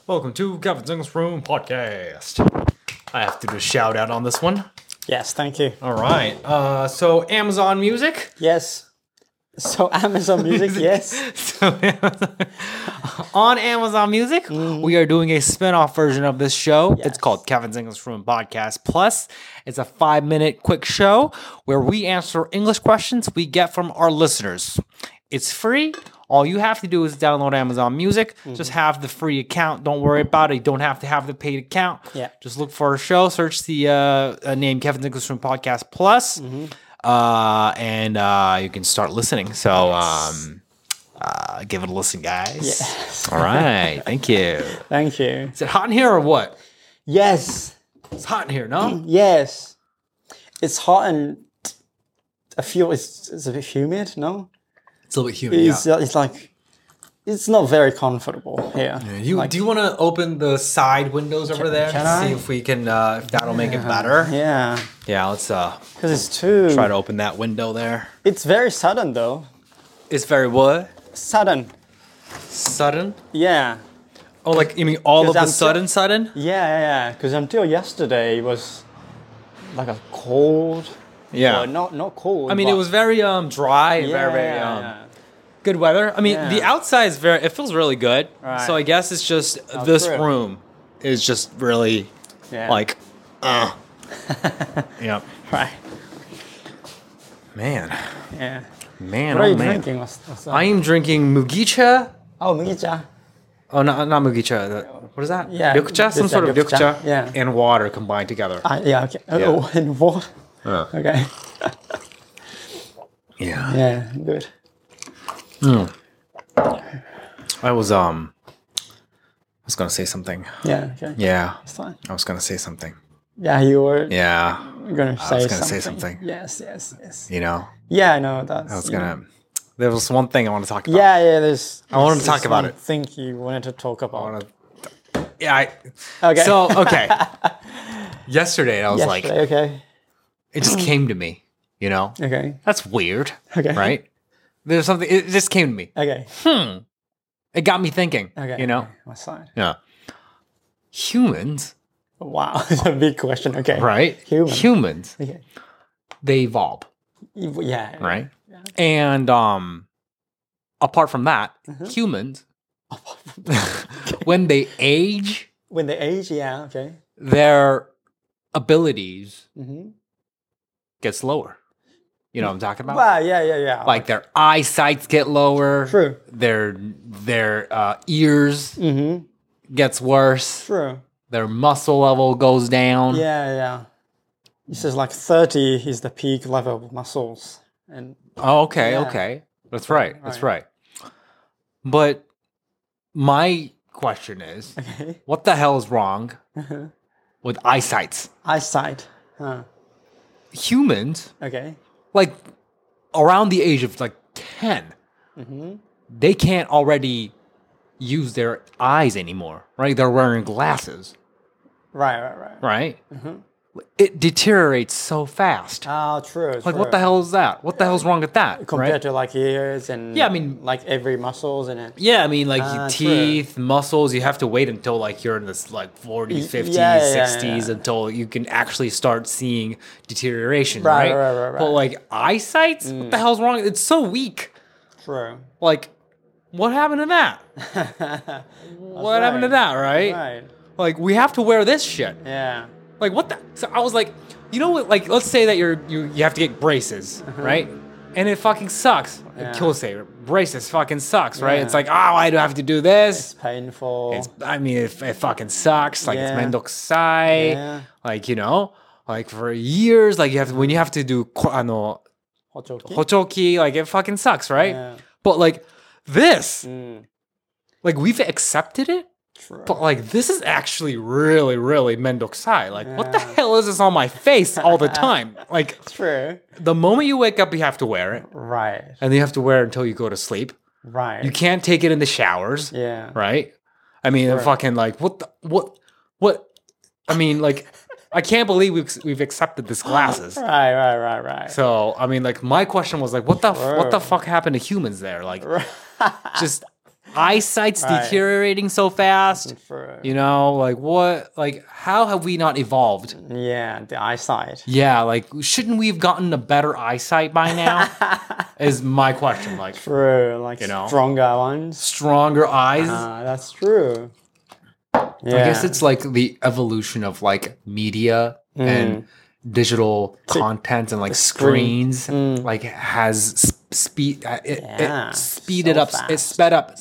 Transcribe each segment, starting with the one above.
Welcome to Kevin Zing's Room Podcast. I have to do a shout out on this one. Yes, thank you. All right. So Amazon Music. Yes. So Amazon Music, yes. On Amazon Music, we are doing a spin-off version of this show. Yes. It's called Kevin Zing's Room Podcast Plus. It's a 5-minute quick show where we answer English questions we get from our listeners. It's free. All you have to do is download Amazon Music. Just have the free account. Don't worry about it. You don't have to have the paid account. Yeah. Just look for a show. Search the name Kevin Zing's Room Podcast Plus. And you can start listening. So give it a listen, guys. Yes. All right. Thank you. Thank you. Is it hot in here or what? Yes. It's hot in here, no? Yes. It's hot and I feel it's a bit humid, no? It's a little bit humid, It's like, it's not very comfortable here. Do you want to open the side windows over there? can to I? see if we can, if that'll make it better. Yeah. Yeah, let's Because it's too... try to open that window there. It's very sudden though. It's very what? Sudden. Sudden? Yeah. Oh, like you mean all of the I'm sudden? Yeah. Because until yesterday it was like a cold... Yeah. Well, not cold. I mean, but it was very dry, and very good weather. I mean, the outside is it feels really good. Right. So I guess it's just this true. room is just really like, yeah. Right. Man, Yeah. man, What are oh you man. drinking? What's that? I am drinking mugicha. Oh, Mugicha. Oh, not mugicha. What is that? Yeah, Ryokucha? Some just sort of like ryokucha, ryokucha yeah. and water combined together. Yeah, okay. Oh, and what? Okay. Yeah. Yeah, good. I was gonna say something. Yeah, okay. Yeah. It's fine. I was gonna say something. Yeah, you were Yeah. going to say was something. gonna say something. Yes. You know? Yeah, I know that. I was gonna. There was one thing I want to talk about. Yeah, there's... I wanted to there's talk about one it. thing you wanted to talk about. Yeah. Okay. So, okay. Yesterday, I was like, okay. it just came to me, you know? Okay. That's weird. Okay. Right? There's something, it just came to me. Okay. It got me thinking, Okay. you know? What's fine. Yeah. Humans, Wow, it's a big question. Okay. right? Humans, Okay. they evolve, Yeah. right? And apart from that, humans, when they age, When they age, yeah, okay. their abilities Mm-hmm. get slower. You know what I'm talking about? Well, yeah. Like their eyesights get lower. True. Their ears Mm-hmm. gets worse. True. Their muscle level goes down. Yeah. It says like 30 is the peak level of muscles. And Oh, okay, Yeah. okay. That's right. That's right. But my question is, okay. what the hell is wrong with eyesights? Eyesight. Huh. Humans, Okay. like around the age of like 10, they can't already use their eyes anymore, right? They're wearing glasses, Right. right? It deteriorates so fast. Oh, true. Like, what the hell is that? What the hell's wrong with that? Compared right? to like ears and Yeah, I mean- like every muscles in it. Yeah, I mean, like your true. teeth, muscles, you have to wait until like you're in this like 40s, 50s, Yeah, 60s until you can actually start seeing deterioration, Right, right? right. But like eyesight, what the hell's wrong? It's so weak. True. Like, what happened to that? What happened to that, right? Right. Like, we have to wear this shit. Yeah. Like, what the? So I was like, you know what? Like, let's say that you have to get braces, right? And it fucking sucks. Yeah. Killsaver braces fucking sucks, right? Yeah. It's like, oh, I do have to do this. It's painful. It fucking sucks. Like it's Yeah. mendokusai. Yeah. Like, you know, like for years, like when you have to do Hochoki? hochoki, like it fucking sucks, right? Yeah. But like this, Mm, like we've accepted it. true. But like this is actually really, really mendokusai. Like what the Yeah. hell is this on my face all the time? Like True. the moment you wake up, you have to wear it, Right. and you have to wear it until you go to sleep. Right. You can't take it in the showers, Yeah. right? I mean, fucking like what? I mean, like I can't believe we've accepted this glasses. Right. So I mean, like my question was like, what the fuck happened to humans there? Like, just eyesight's Right. deteriorating so fast. For, You know, like what? Like how have we not evolved? yeah, the eyesight. Yeah, like shouldn't we have gotten a better eyesight by now? Is my question. Like True, like know? stronger ones. stronger eyes. That's true. Yeah. I guess it's like the evolution of like media and digital content and like screen. screens like has speed Yeah, it speeded so up it fast.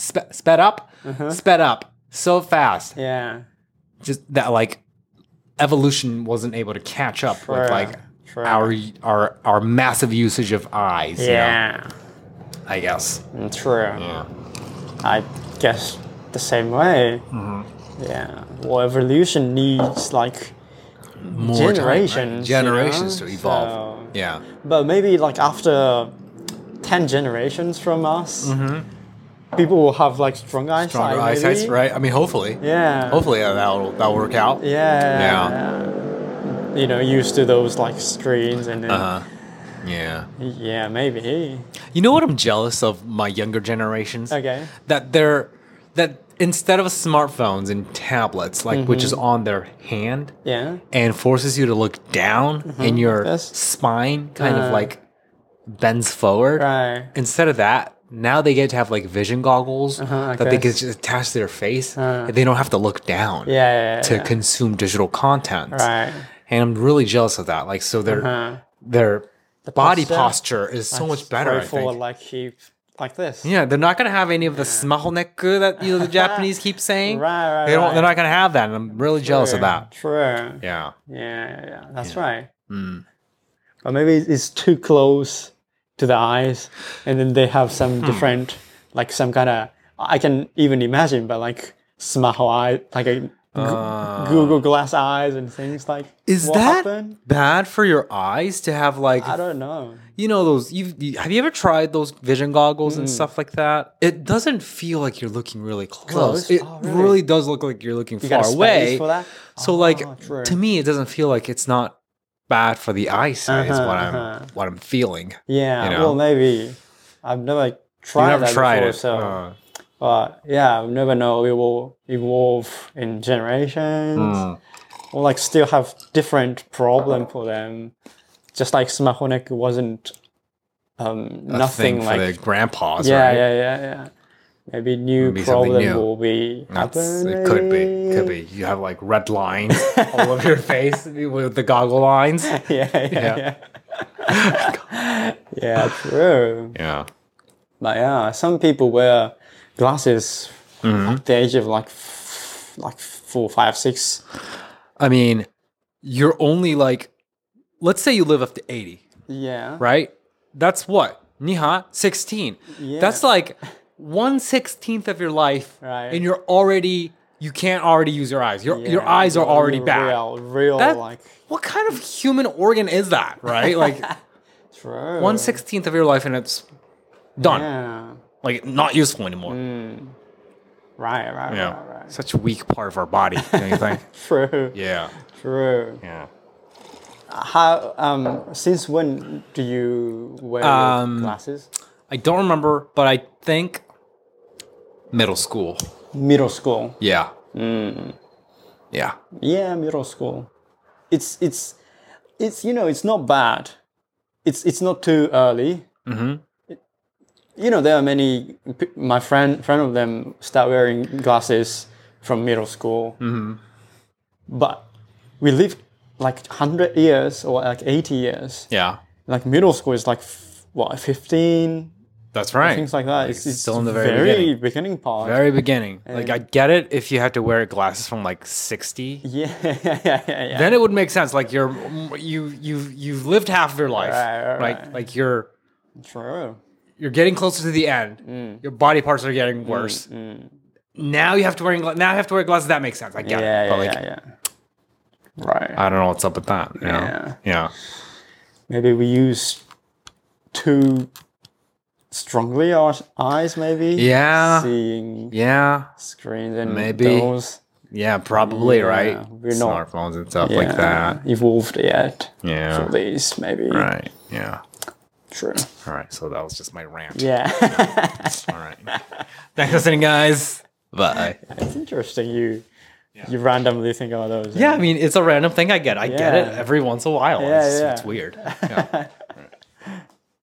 sped up so fast Yeah. just that like evolution wasn't able to catch up with True, like true. our massive usage of eyes, you know, Yeah. I guess. True. Yeah. I guess the same way. Yeah. Well, evolution needs like More generations. generations you know? to evolve. So- Yeah. But maybe like after 10 generations from us, people will have like strong eyesight. Stronger maybe. eyesight, right? I mean, hopefully. Yeah. Hopefully that'll work out. Yeah. You know, used to those like screens and then, Yeah. yeah, maybe. You know what I'm jealous of my younger generations? Okay. That instead of smartphones and tablets, like which is on their hand Yeah. and forces you to look down and your Yes. spine kind of like bends forward. Right. Instead of that, now they get to have like vision goggles that they can guess. just attach to their face and they don't have to look down Yeah. to consume digital content. Right. And I'm really jealous of that. Like, so their body posture is so much better, I Pray for think. like keep like this. Yeah, they're not gonna have any of the smahoneku that the Japanese keep saying. Right. They don't. They're not gonna have that. And I'm really jealous of that. True. Yeah. Yeah. That's right. Or maybe it's too close to the eyes, and then they have some different, like some kind of. I can even imagine, but like smaho eye, like a Google Glass eyes and things like. Is what that happened? bad for your eyes to have like? I don't know. You know those. Have you ever tried those vision goggles and stuff like that? It doesn't feel like you're looking really close. Close? It Oh, really? really? does look like you're looking You got far a away. space for that? So like true. to me, it doesn't feel like it's not bad for the eyesight. Is what I'm feeling. Yeah. You know? Well, maybe I've never tried You never that tried before, it. so. But yeah, we never know. We will evolve in generations, or like still have different problem for them. Just like Smahonek wasn't nothing thing like for the grandpas, yeah, right? yeah. Maybe new Maybe something problem new. will be happen. It could be. Could be. You have like red lines all over your face with the goggle lines. Yeah. Yeah, true. Yeah. But yeah, some people wear glasses at the age of like 4, 5, 6. I mean, you're only like, let's say you live up to 80, Yeah. right? That's what? Niha, 16. Yeah. That's like 1/16 of your life. Right. And you can't already use your eyes. Your eyes are already bad. Real That- like What kind of human organ is that, right? Like true. 1/16 of your life and it's done. Yeah. Like not useful anymore. Right. Such a weak part of our body, don't you think? True. Yeah. True. Yeah. How since when do you wear your glasses? I don't remember, but I think middle school. Middle school. Yeah. Yeah. Yeah, middle school. It's you know, it's not bad. It's not too early. You know, there are many. My friend of them start wearing glasses from middle school. But we lived like 100 years or like 80 years. Yeah. Like middle school is like what 15 That's right. things like that. Like, It's still in the very beginning part. Very beginning. Like I get it if you had to wear glasses from like 60. Yeah. Then it would make sense. Like you've lived half of your life. Right. Like you're True. getting closer to the end. Your body parts are getting worse. Now you have to wear glasses. That makes sense. I get it. But like, Yeah. Right. I don't know what's up with that. You know? Yeah. Maybe we use too strongly our eyes, maybe. Yeah. Seeing Yeah. screens and Maybe. those. Yeah, probably, Yeah, right? we're not- Smartphones and stuff like that. Evolved yet. Yeah. For these, maybe. Right. Yeah. True. All right, so that was just my rant. Yeah. All right. Thanks for listening, guys. Bye. It's interesting. You randomly think about those. Yeah, I mean, it's a random thing I get. I get it Yeah. every once in a while. Yeah, It's yeah. weird. Yeah.